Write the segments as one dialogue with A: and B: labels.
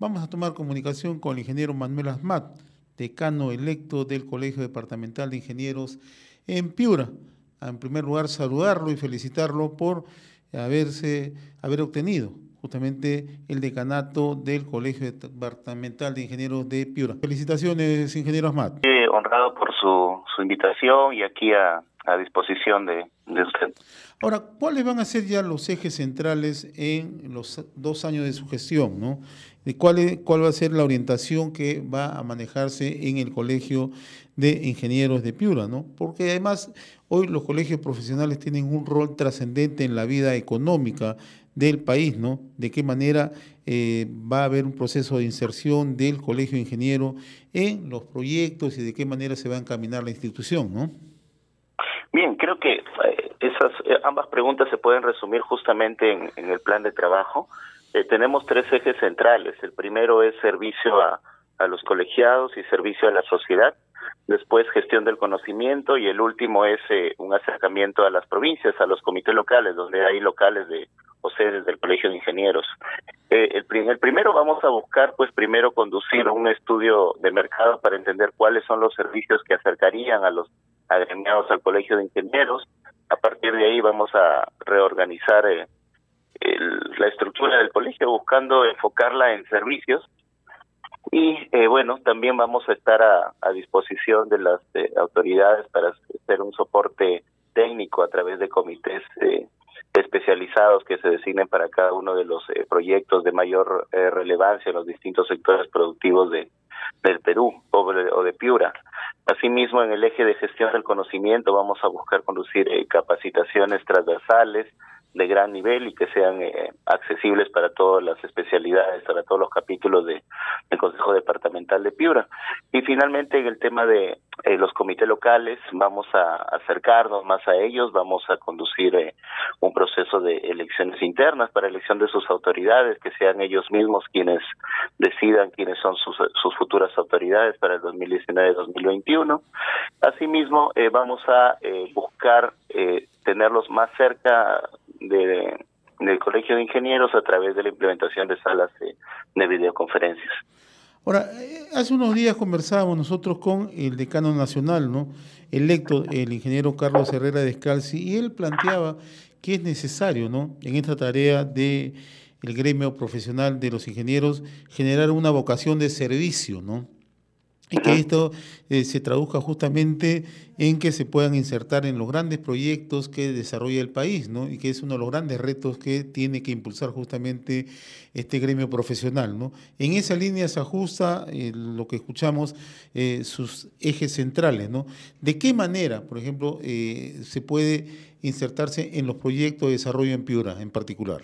A: Vamos a tomar comunicación con el ingeniero Manuel Asmat, decano electo del Colegio Departamental de Ingenieros en Piura. En primer lugar, saludarlo y felicitarlo por haber obtenido justamente el decanato del Colegio Departamental de Ingenieros de Piura. Felicitaciones, ingeniero Asmat.
B: Honrado por su invitación y aquí a disposición de usted.
A: Ahora, ¿cuáles van a ser ya los ejes centrales en los 2 años de su gestión, ¿no? ¿Cuál va a ser la orientación que va a manejarse en el Colegio de Ingenieros de Piura, ¿no? Porque además hoy los colegios profesionales tienen un rol trascendente en la vida económica del país, ¿no? De qué manera va a haber un proceso de inserción del Colegio de Ingeniero en los proyectos y de qué manera se va a encaminar la institución, ¿no?
B: Bien, creo que ambas preguntas se pueden resumir justamente en el plan de trabajo. Tenemos 3 ejes centrales. El primero es servicio a los colegiados y servicio a la sociedad. Después, gestión del conocimiento, y el último es un acercamiento a las provincias, a los comités locales, donde hay locales o sedes del Colegio de Ingenieros. El primero vamos a buscar, pues, primero conducir un estudio de mercado para entender cuáles son los servicios que acercarían a los agremiados al Colegio de Ingenieros. A partir de ahí vamos a reorganizar la estructura del colegio, buscando enfocarla en servicios. Y también vamos a estar a disposición de las autoridades para hacer un soporte técnico a través de comités especializados que se designen para cada uno de los proyectos de mayor relevancia en los distintos sectores productivos del Perú o de Piura. Asimismo, en el eje de gestión del conocimiento vamos a buscar conducir capacitaciones transversales de gran nivel y que sean accesibles para todas las especialidades, para todos los capítulos del Consejo Departamental de Piura. Y finalmente, en el tema de los comités locales, vamos a acercarnos más a ellos, vamos a conducir un proceso de elecciones internas para elección de sus autoridades, que sean ellos mismos quienes decidan quiénes son sus futuras autoridades para el 2019-2021. Asimismo, vamos a buscar tenerlos más cerca del Colegio de Ingenieros a través de la implementación de salas de videoconferencias.
A: Ahora, hace unos días conversábamos nosotros con el decano nacional, ¿no?, electo, el ingeniero Carlos Herrera Descalzi, y él planteaba que es necesario, ¿no?, en esta tarea de el gremio profesional de los ingenieros, generar una vocación de servicio, ¿no?, y que esto se traduzca justamente en que se puedan insertar en los grandes proyectos que desarrolla el país, ¿no? Y que es uno de los grandes retos que tiene que impulsar justamente este gremio profesional, ¿no? En esa línea se ajusta lo que escuchamos, sus ejes centrales, ¿no? ¿De qué manera, por ejemplo, se puede insertarse en los proyectos de desarrollo en Piura en particular?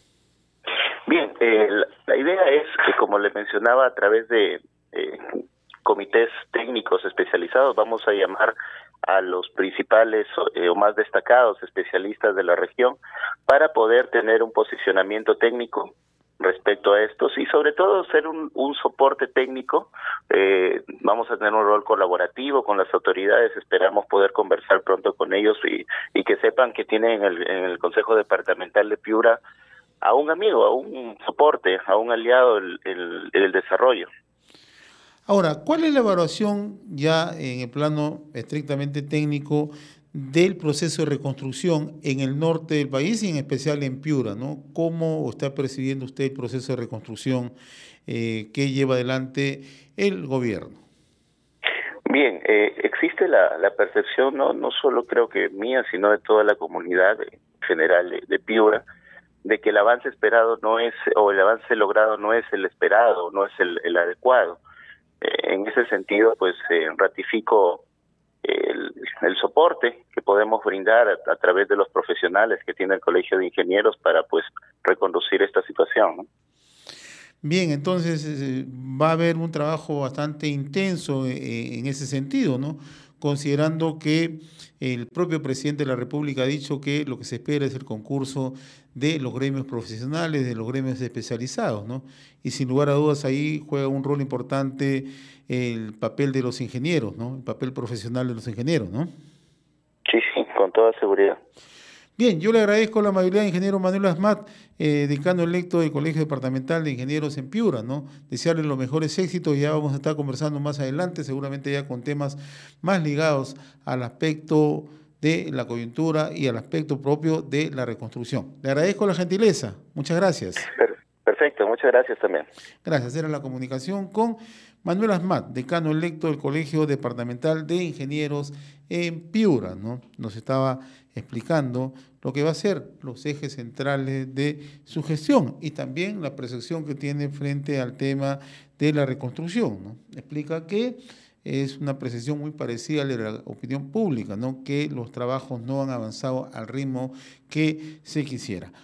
B: Bien, la idea es que, como le mencionaba, a través de comités técnicos especializados, vamos a llamar a los principales o más destacados especialistas de la región para poder tener un posicionamiento técnico respecto a estos y sobre todo ser un soporte técnico. Vamos a tener un rol colaborativo con las autoridades, esperamos poder conversar pronto con ellos y que sepan que tienen en el Consejo Departamental de Piura a un amigo, a un soporte, a un aliado en el desarrollo.
A: Ahora, ¿cuál es la evaluación ya en el plano estrictamente técnico del proceso de reconstrucción en el norte del país y en especial en Piura, ¿no? ¿Cómo está percibiendo usted el proceso de reconstrucción que lleva adelante el gobierno?
B: Bien, existe la percepción, no solo creo que mía, sino de toda la comunidad general de Piura, de que el avance esperado no es, o el avance logrado no es el esperado, no es el adecuado. En ese sentido, pues ratifico el soporte que podemos brindar a través de los profesionales que tiene el Colegio de Ingenieros para, pues, reconducir esta situación, ¿no?
A: Bien, entonces va a haber un trabajo bastante intenso en ese sentido, ¿no? Considerando que el propio presidente de la República ha dicho que lo que se espera es el concurso de los gremios profesionales, de los gremios especializados, ¿no? Y sin lugar a dudas ahí juega un rol importante el papel de los ingenieros, ¿no? El papel profesional de los ingenieros, ¿no?
B: Sí, con toda seguridad.
A: Bien, yo le agradezco la amabilidad al ingeniero Manuel Asmat, decano electo del Colegio Departamental de Ingenieros en Piura, ¿no? Desearle los mejores éxitos, ya vamos a estar conversando más adelante, seguramente ya con temas más ligados al aspecto de la coyuntura y al aspecto propio de la reconstrucción. Le agradezco la gentileza, muchas gracias.
B: Perfecto, muchas gracias también.
A: Gracias, era la comunicación con Manuel Asmat, decano electo del Colegio Departamental de Ingenieros en Piura, ¿no? Nos estaba explicando lo que va a ser los ejes centrales de su gestión y también la percepción que tiene frente al tema de la reconstrucción, ¿no? Explica que es una percepción muy parecida a la opinión pública, ¿no? Que los trabajos no han avanzado al ritmo que se quisiera.